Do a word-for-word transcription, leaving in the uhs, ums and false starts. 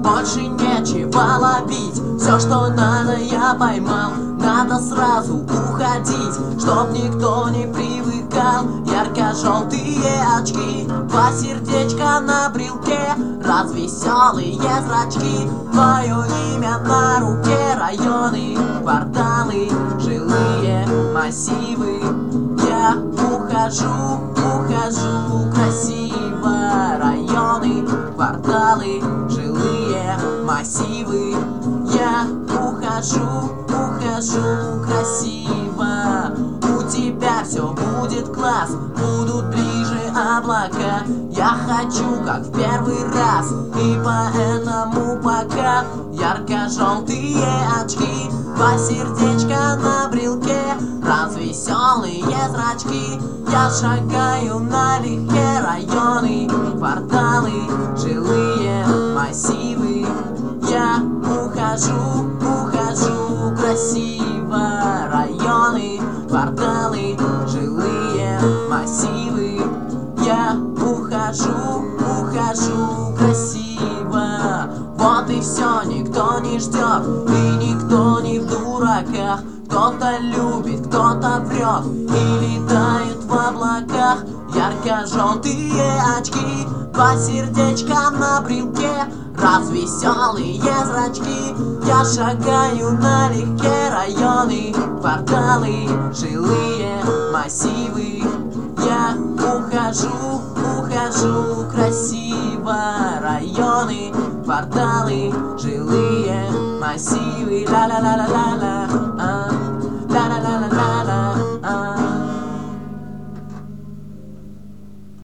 больше нечего ловить. Все, что надо, я поймал. Надо сразу уходить, чтоб никто не привыкал. Ярко-желтые очки, два сердечка на брелке, развеселые зрачки. Твое имя на руке, районы, кварталы, жилые массивы. Я ухожу, ухожу красиво. Районы, кварталы, жилые массивы. Я ухожу, ухожу красиво. У тебя все будет класс, будут ближе облака. Я хочу, как в первый раз, и поэтому пока ярко-желтые очки, два сердечка на брелке, развеселые зрачки. Я шагаю налегке. Районы, кварталы, жилые массивы. Я ухожу, ухожу красиво. Районы, кварталы, жилые массивы. Я ухожу, ухожу красиво. Вот и все, никто не ждет, и никто не в дураках. Кто-то любит, кто-то врет и летает в облаках. Ярко-желтые очки, два сердечка на брелке, развеселые зрачки. Я шагаю налегке. Районы, кварталы, жилые массивы. Я ухожу, ухожу красиво. Районы, кварталы, жилые массивы. Ла-ла-ла-ла-ла-ла.